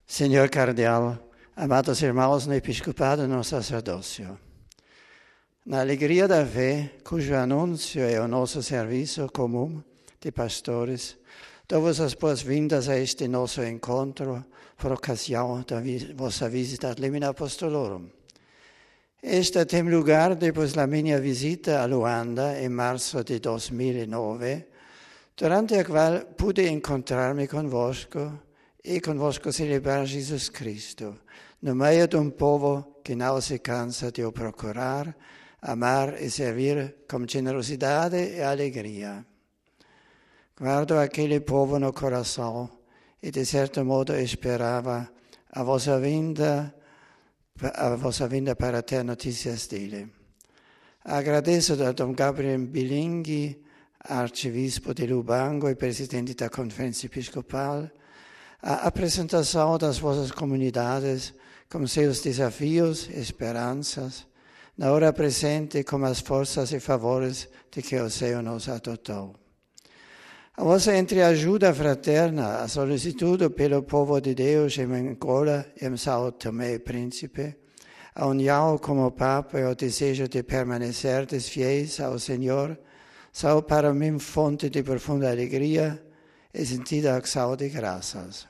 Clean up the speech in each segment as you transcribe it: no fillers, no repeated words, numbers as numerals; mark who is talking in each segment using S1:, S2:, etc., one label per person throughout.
S1: Senhor Cardeal, amados irmãos no episcopado e no sacerdócio, na alegria da fé, cujo anúncio é o nosso serviço comum de pastores, dou-vos as boas-vindas a este nosso encontro por ocasião da vossa visita ad limina apostolorum. Esta tem lugar depois da minha visita a Luanda em março de 2009, durante a qual pude encontrar-me convosco e convosco celebrar Jesus Cristo, no meio de um povo que não se cansa de o procurar, amar e servir com generosidade e alegria. Guardo aquele povo no coração e de certo modo esperava a vossa vinda para ter notícias dele. Agradeço a Dom Gabriel Bilinghi, arcebispo de Lubango e presidente da Conferência Episcopal, a apresentação das vossas comunidades com seus desafios e esperanças, na hora presente com as forças e favores de que o céu nos adotou. A vossa entreajuda fraterna, a solicitude pelo povo de Deus em Angola e em São Tomé e Príncipe, a união como Papa e o desejo de permanecerdes fiéis ao Senhor, são para mim fonte de profunda alegria e sentida ação de graças.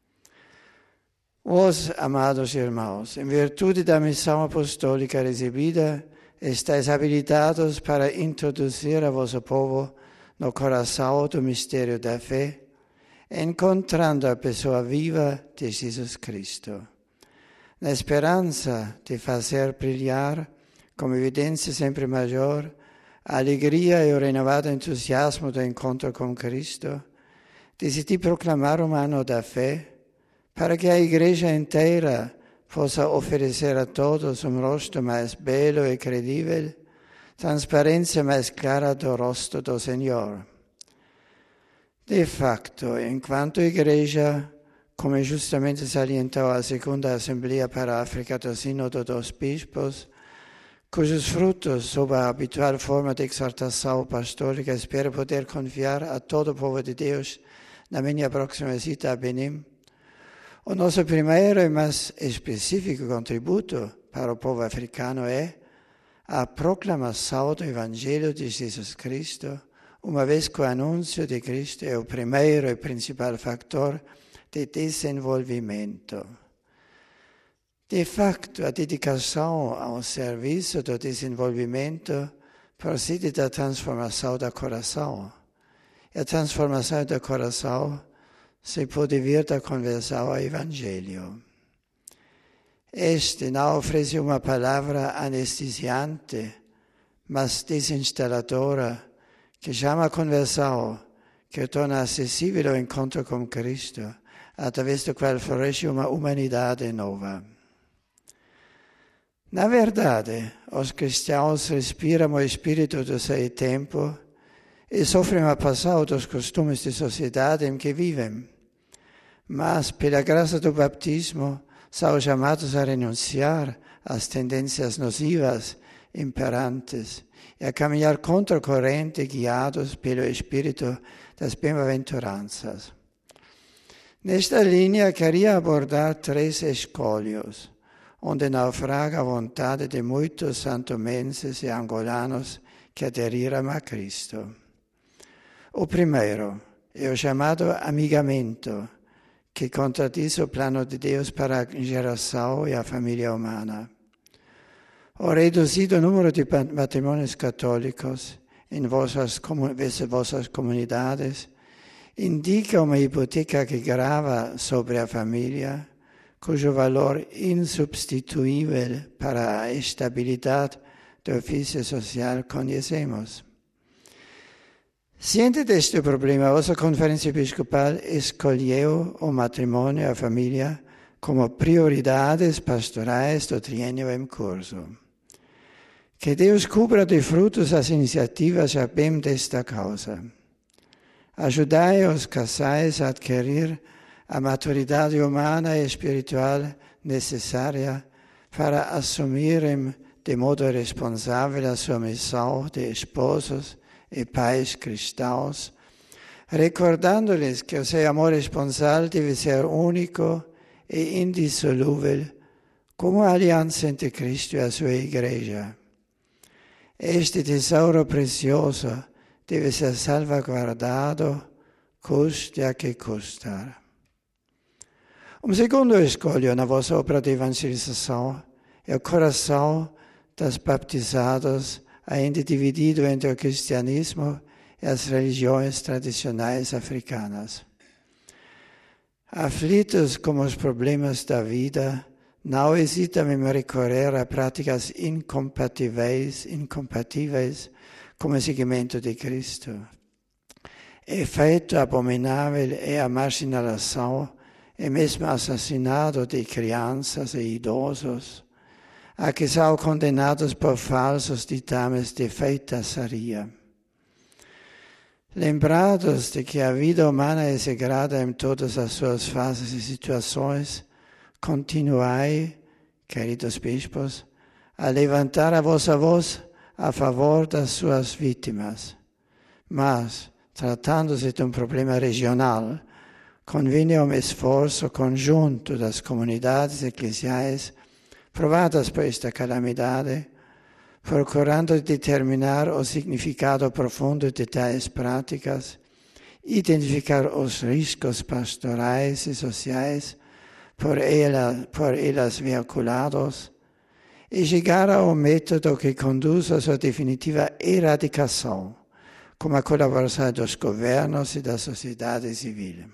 S1: Vós, amados irmãos, em virtude da missão apostólica recebida, estáis habilitados para introduzir a vosso povo no coração do mistério da fé, encontrando a pessoa viva de Jesus Cristo. Na esperança de fazer brilhar, com evidência sempre maior, a alegria e o renovado entusiasmo do encontro com Cristo, decidi proclamar um ano da fé, para que a Igreja inteira possa oferecer a todos um rosto mais belo e credível, transparência mais clara do rosto do Senhor. De facto, enquanto Igreja, como justamente salientou a segunda Assembleia para a África do Sínodo dos Bispos, cujos frutos, sob a habitual forma de exortação apostólica, espero poder confiar a todo o povo de Deus na minha próxima visita a Benin, o nosso primeiro e mais específico contributo para o povo africano é a proclamação do Evangelho de Jesus Cristo, uma vez que o anúncio de Cristo é o primeiro e principal fator de desenvolvimento. De facto, a dedicação ao serviço do desenvolvimento procede da transformação do coração. E a transformação do coração se pode vir da conversão ao Evangelho. Este não oferece uma palavra anestesiante, mas desinstaladora, que chama a conversão, que torna acessível o encontro com Cristo, através do qual floresce uma humanidade nova. Na verdade, os cristãos respiram o espírito do seu tempo e sofrem a passão dos costumes de sociedade em que vivem. Mas, pela graça do batismo, são chamados a renunciar às tendências nocivas imperantes e a caminhar contra a corrente, guiados pelo Espírito das bem-aventuranças. Nesta linha, queria abordar 3 escolhos, onde naufraga a vontade de muitos santomenses e angolanos que aderiram a Cristo. O primeiro é o chamado amigamento, que contradiz o plano de Deus para a geração e a família humana. O reduzido número de matrimônios católicos em vossas comunidades indica uma hipoteca que grava sobre a família, cujo valor insubstituível para a estabilidade do ofício social conhecemos. Ciente deste problema, a vossa Conferência Episcopal escolheu o matrimônio e a família como prioridades pastorais do triênio em curso. Que Deus cubra de frutos as iniciativas a bem desta causa. Ajudai os casais a adquirir a maturidade humana e espiritual necessária para assumirem de modo responsável a sua missão de esposos e pais cristãos, recordando-lhes que o seu amor esponsal deve ser único e indissolúvel como aliança entre Cristo e a sua igreja. Este tesouro precioso deve ser salvaguardado, custe a que custar. Segundo escolho na vossa obra de evangelização é o coração dos baptizados, ainda dividido entre o cristianismo e as religiões tradicionais africanas. Aflitos com os problemas da vida, não hesitam em recorrer a práticas incompatíveis com o seguimento de Cristo. É feito abominável é a marginalização e mesmo assassinato de crianças e idosos, a que são condenados por falsos ditames de feitiçaria. Lembrados de que a vida humana é sagrada em todas as suas fases e situações, continuai, queridos bispos, a levantar a vossa voz a favor das suas vítimas. Mas, tratando-se de um problema regional, convinha um esforço conjunto das comunidades eclesiais provadas por esta calamidade, procurando determinar o significado profundo de tais práticas, identificar os riscos pastorais e sociais por elas vinculados e chegar ao método que conduz à sua definitiva erradicação, com a colaboração dos governos e da sociedade civil.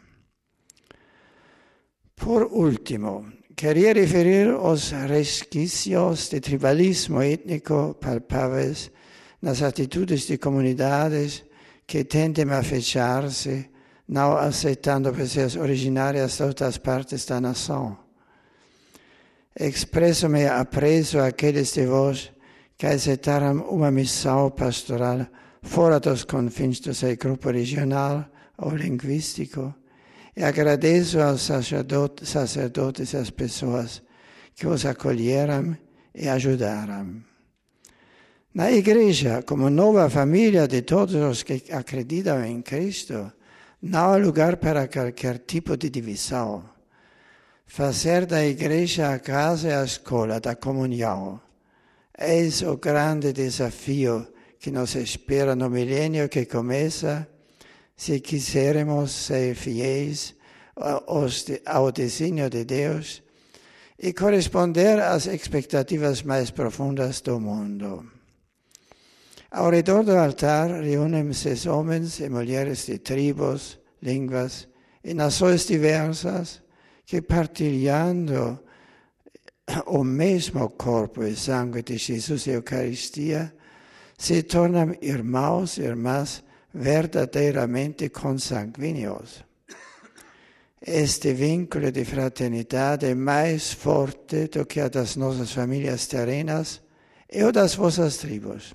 S1: Por último, queria referir os resquícios de tribalismo étnico palpáveis nas atitudes de comunidades que tendem a fechar-se, não aceitando pessoas originárias de outras partes da nação. Expresso-me apreço àqueles de vós que aceitaram uma missão pastoral fora dos confins do seu grupo regional ou linguístico, e agradeço aos sacerdotes e às pessoas que os acolheram e ajudaram. Na igreja, como nova família de todos os que acreditam em Cristo, não há lugar para qualquer tipo de divisão. Fazer da igreja a casa e a escola da comunhão. Eis o grande desafio que nos espera no milênio que começa, se quisermos ser fiéis ao desígnio de Deus e corresponder às expectativas mais profundas do mundo. Ao redor do altar reúnem-se homens e mulheres de tribos, línguas e nações diversas que, partilhando o mesmo corpo e sangue de Jesus e Eucaristia, se tornam irmãos e irmãs verdadeiramente consanguíneos. Este vínculo de fraternidade é mais forte do que a das nossas famílias terrenas e o das vossas tribos.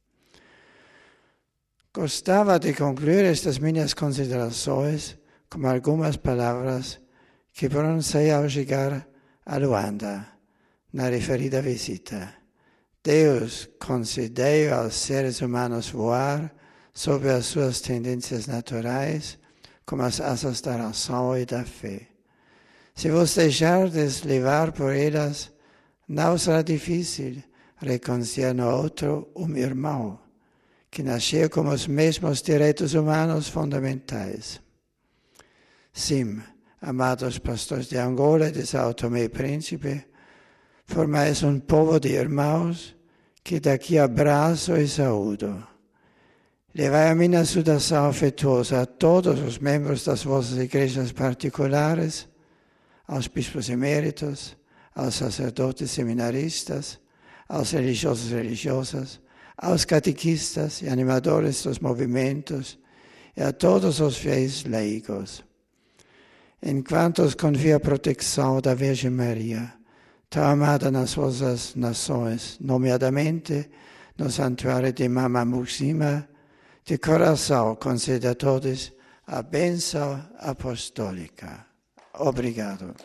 S1: Gostava de concluir estas minhas considerações com algumas palavras que pronunciei ao chegar a Luanda, na referida visita. Deus concedeu aos seres humanos voar sobre as suas tendências naturais, como as asas da razão e da fé. Se vos deixardes levar por elas, não será difícil reconhecer no outro um irmão, que nasceu com os mesmos direitos humanos fundamentais. Sim, amados pastores de Angola e de São Tomé e Príncipe, formais um povo de irmãos que daqui abraço e saúdo. Levai a minha saudação afetuosa a todos os membros das vossas igrejas particulares, aos bispos eméritos, aos sacerdotes seminaristas, aos religiosos e religiosas, aos catequistas e animadores dos movimentos e a todos os fiéis laicos. Enquanto os confio a proteção da Virgem Maria, tão amada nas vossas nações, nomeadamente no santuário de Mama Muxima, de coração concede a todos a bênção apostólica. Obrigado.